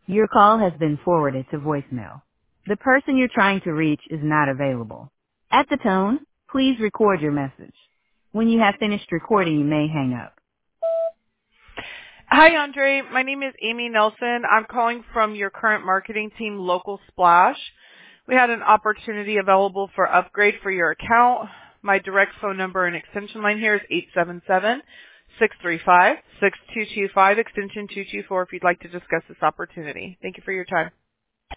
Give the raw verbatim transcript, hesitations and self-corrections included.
Your call has been forwarded to voicemail. The person you're trying to reach is not available. At the tone, please record your message. When you have finished recording, you may hang up. Hi, Andre. My name is Amy Nelson. I'm calling from your current marketing team, Local Splash. We had an opportunity available for upgrade for your account. My direct phone number and extension line here is eight seven seven, six three five, six two two five, extension two two four if you'd like to discuss this opportunity. Thank you for your time.